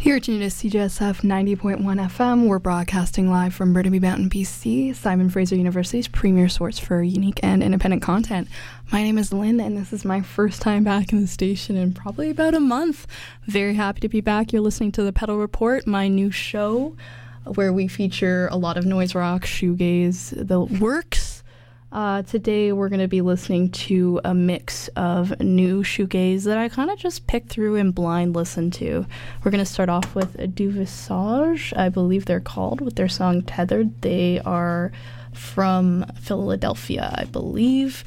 You're tuned to CJSF 90.1 FM. We're broadcasting live from Burnaby Mountain, BC, Simon Fraser University's premier source for unique and independent content. My name is Lynn, and this is my first time back in the station in probably about a month. Very happy to be back. You're listening to The Pedal Report, my new show, where we feature a lot of noise rock, shoegaze, the works. Today we're going to be listening to a mix of new shoegaze that I kind of just picked through and blind listened to. We're going to start off with Du Visage, I believe they're called, with their song Tethered. They are from Philadelphia, I believe.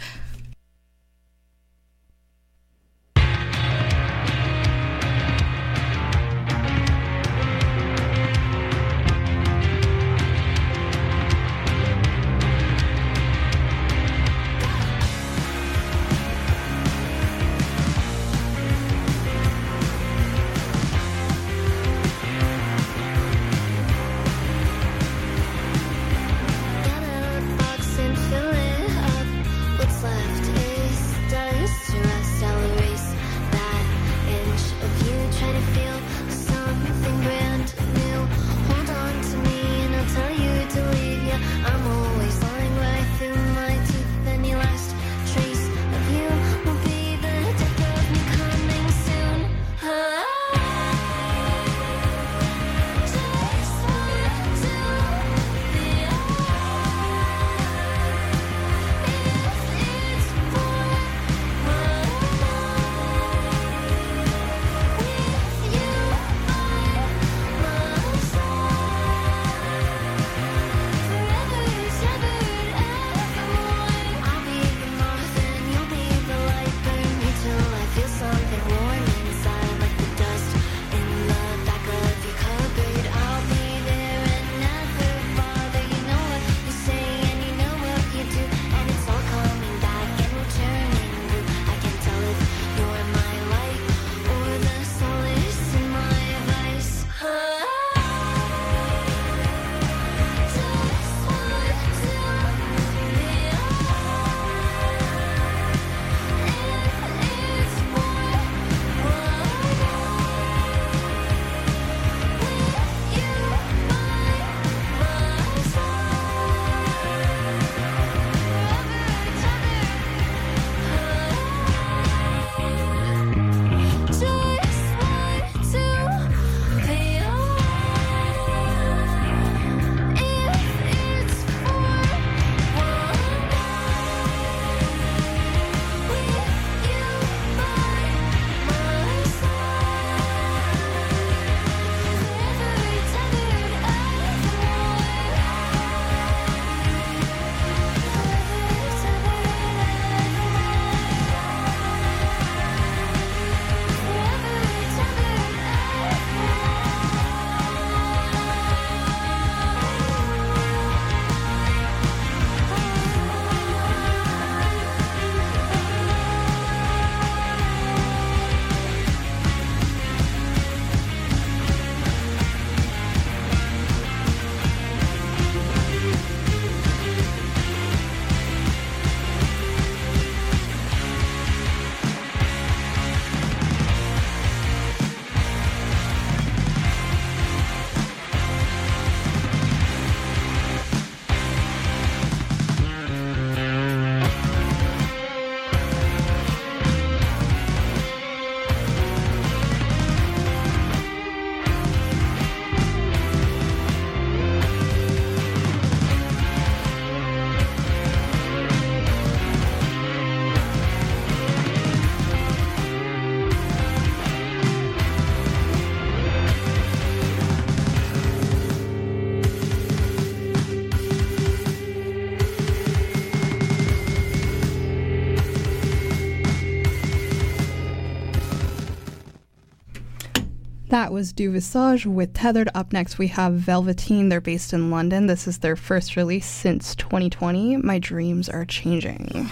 That was Du Visage with Tethered. Up next, we have Velveteen. They're based in London. This is their first release since 2020. My Dreams Are Changing.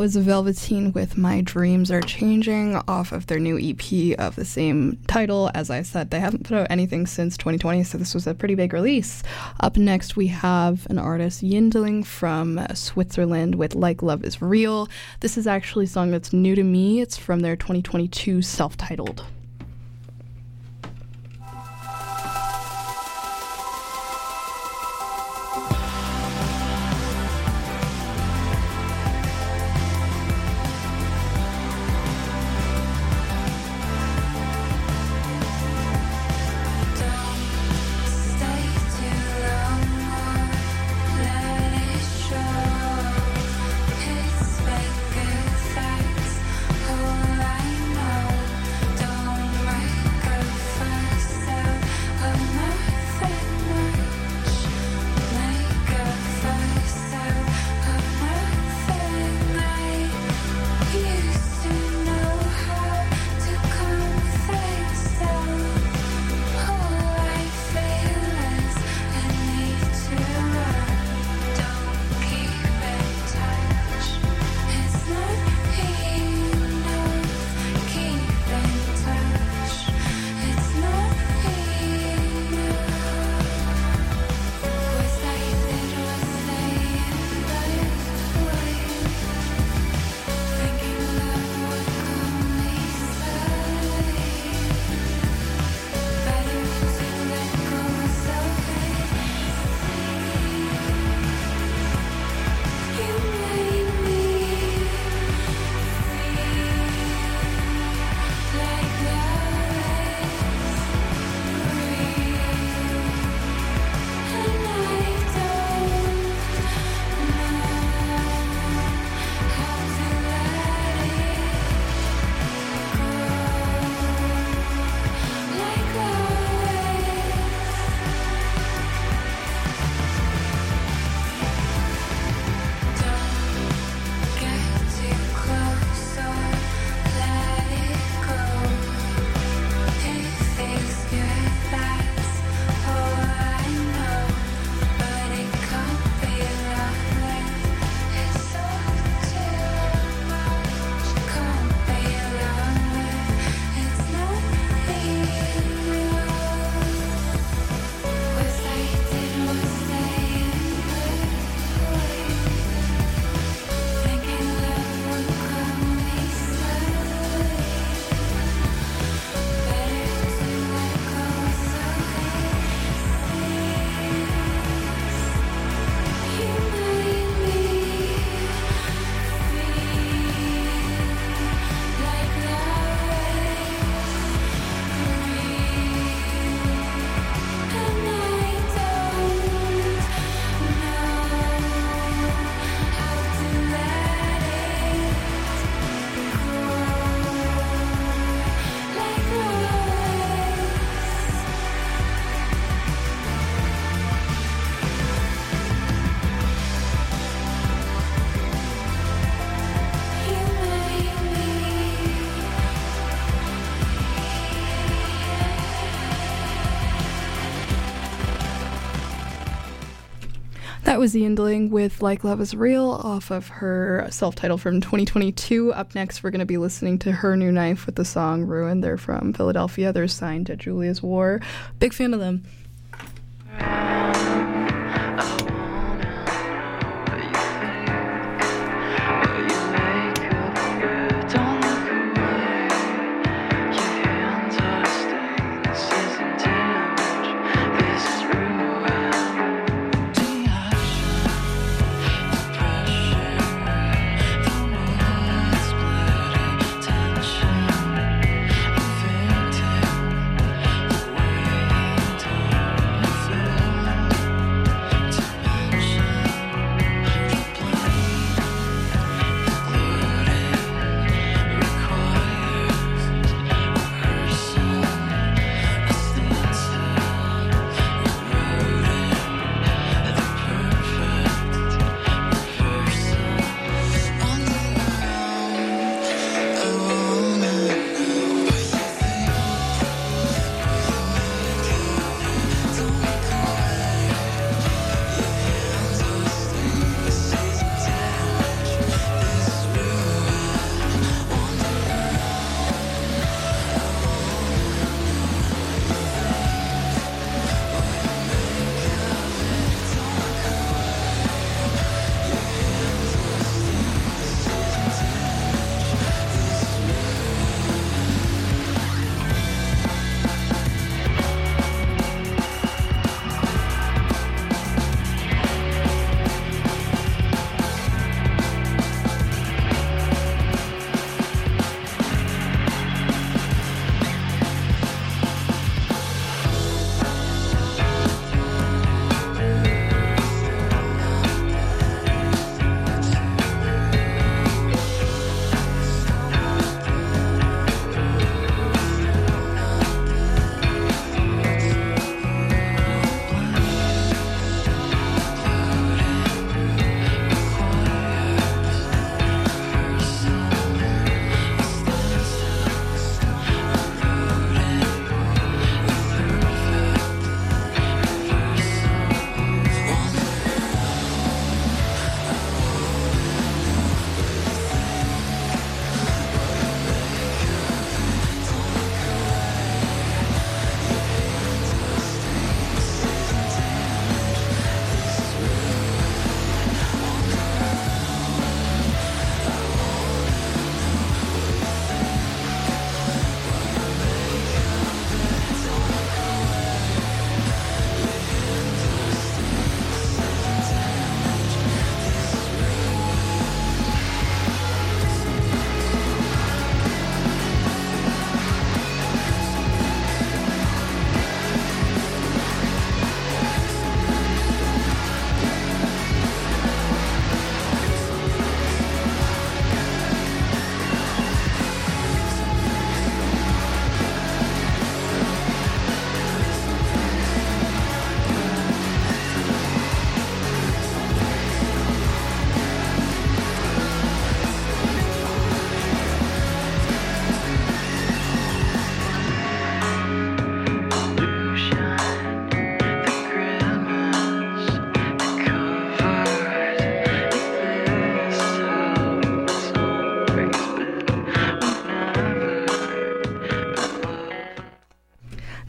was Velveteen with My Dreams Are Changing off of their new EP of the same title. As I said, they haven't put out anything since 2020, so this was a pretty big release. Up next, we have an artist, Yindling from Switzerland with Like Love Is Real. This is actually a song that's new to me. It's from their 2022 self-titled. That was Yindling with Like Love Is Real off of her self-titled from 2022. Up next, we're going to be listening to Her New Knife with the song Ruin. They're from Philadelphia. They're signed to Julia's War. Big fan of them.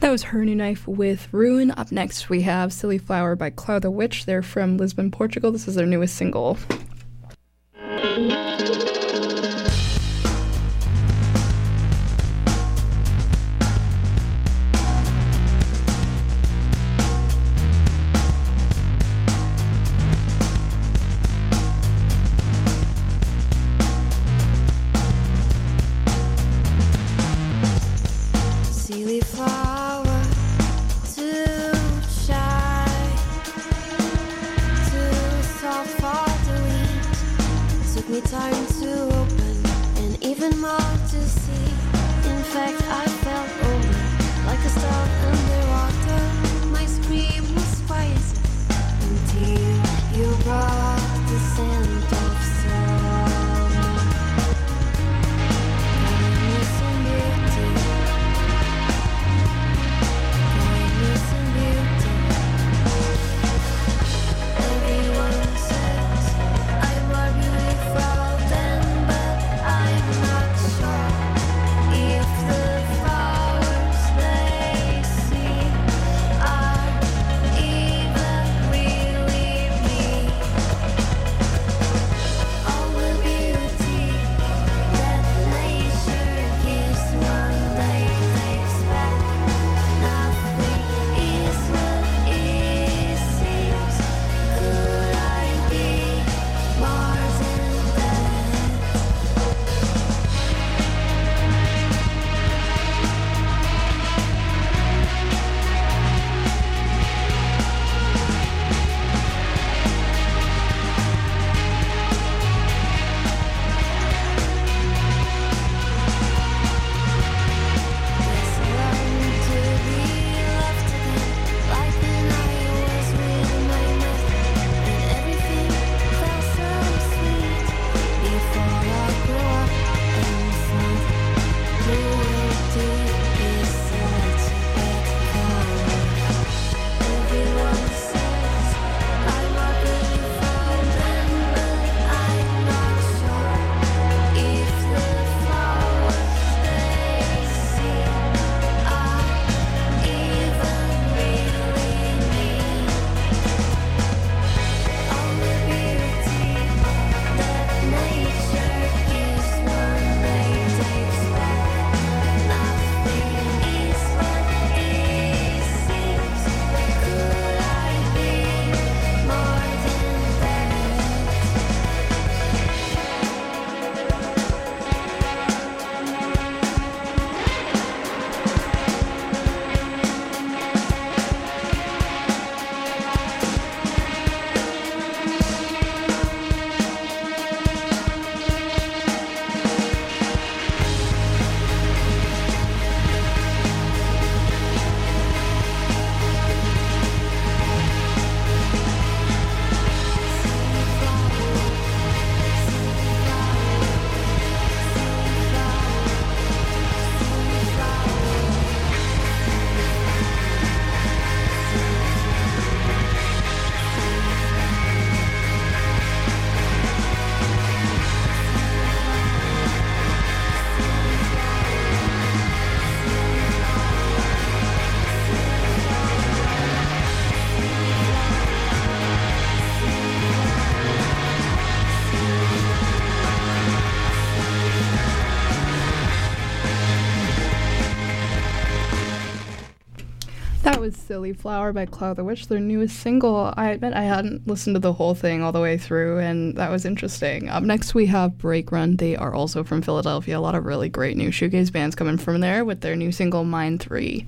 That was Her New Knife with Ruin. Up next, we have Silly Flower by Cloud the Witch. They're from Lisbon, Portugal. This is their newest single. That was Silly Flower by Cloud the Witch, their newest single. I admit I hadn't listened to the whole thing all the way through, and that was interesting. Up next, we have Break Run. They are also from Philadelphia. A lot of really great new shoegaze bands coming from there with their new single, Mind 3.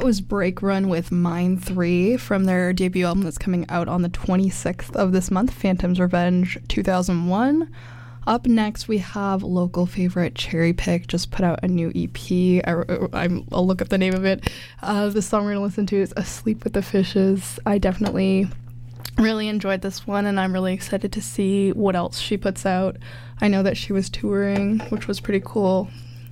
was Break Run with Mine 3 from their debut album that's coming out on the 26th of this month, Phantom's Revenge 2001. Up next, we have local favorite Cherry Pick, just put out a new EP. I'll look up the name of it. The song we're going to listen to is Asleep with the Fishes. I definitely really enjoyed this one, and I'm really excited to see what else she puts out. I know that she was touring, which was pretty cool.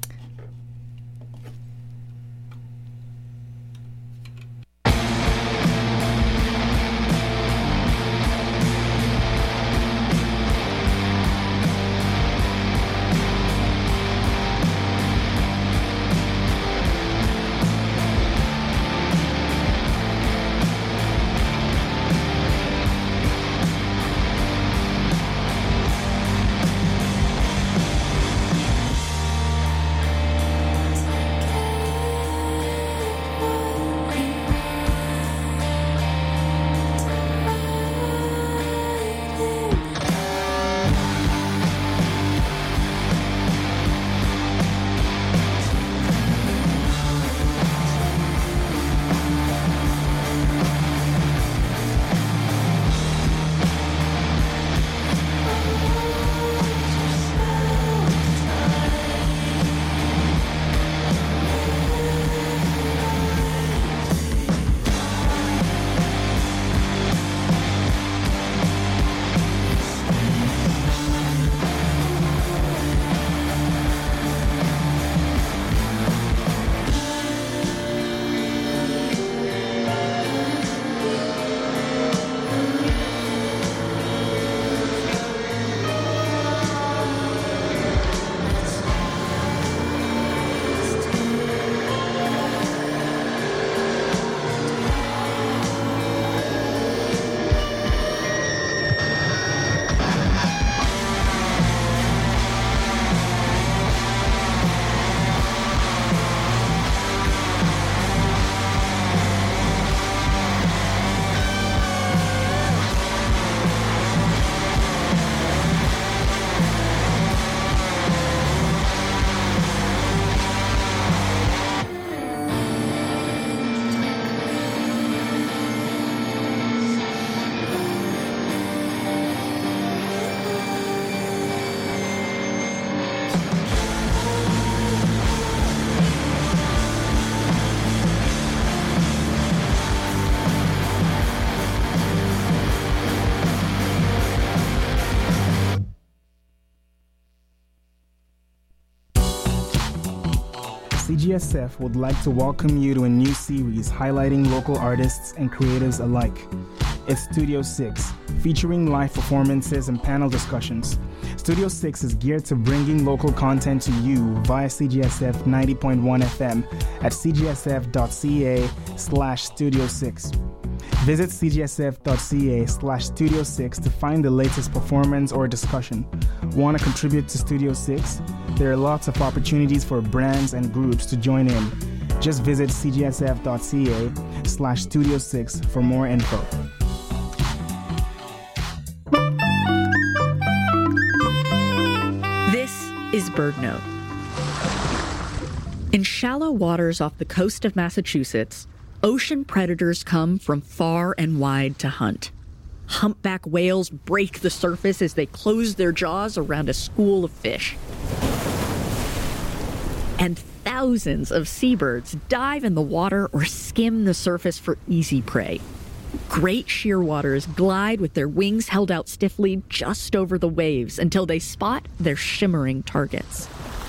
CGSF would like to welcome you to a new series highlighting local artists and creatives alike. It's Studio 6, featuring live performances and panel discussions. Studio 6 is geared to bringing local content to you via CGSF 90.1 FM at cgsf.ca/Studio 6. Visit cgsf.ca/Studio 6 to find the latest performance or discussion. Want to contribute to Studio 6? There are lots of opportunities for brands and groups to join in. Just visit cgsf.ca/Studio 6 for more info. This is BirdNote. In shallow waters off the coast of Massachusetts, ocean predators come from far and wide to hunt. Humpback whales break the surface as they close their jaws around a school of fish. And thousands of seabirds dive in the water or skim the surface for easy prey. Great shearwaters glide with their wings held out stiffly just over the waves until they spot their shimmering targets.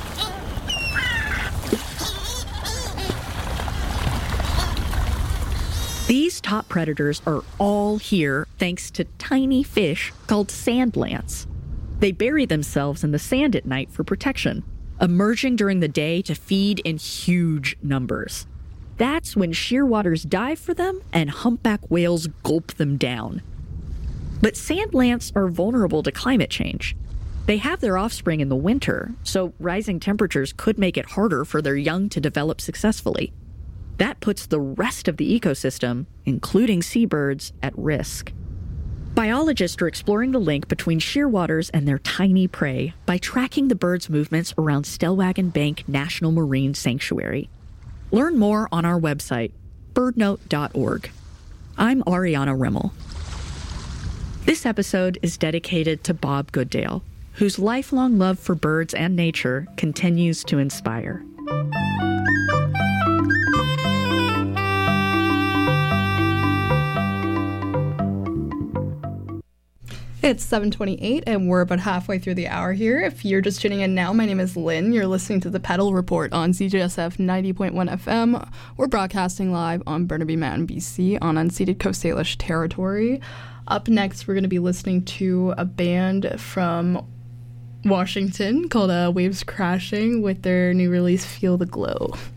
These top predators are all here thanks to tiny fish called sand lance. They bury themselves in the sand at night for protection, emerging during the day to feed in huge numbers. That's when shearwaters dive for them and humpback whales gulp them down. But sand lance are vulnerable to climate change. They have their offspring in the winter, so rising temperatures could make it harder for their young to develop successfully. That puts the rest of the ecosystem, including seabirds, at risk. Biologists are exploring the link between shearwaters and their tiny prey by tracking the birds' movements around Stellwagen Bank National Marine Sanctuary. Learn more on our website, birdnote.org. I'm Ariana Rimmel. This episode is dedicated to Bob Goodale, whose lifelong love for birds and nature continues to inspire. It's 7:28 and we're about halfway through the hour here. If you're just tuning in now, my name is Lynn. You're listening to the Petal Report on CJSF 90.1 FM. We're broadcasting live on Burnaby Mountain, BC on unceded Coast Salish territory. Up next, we're going to be listening to a band from Washington called Waves Crashing with their new release, Feel the Glow.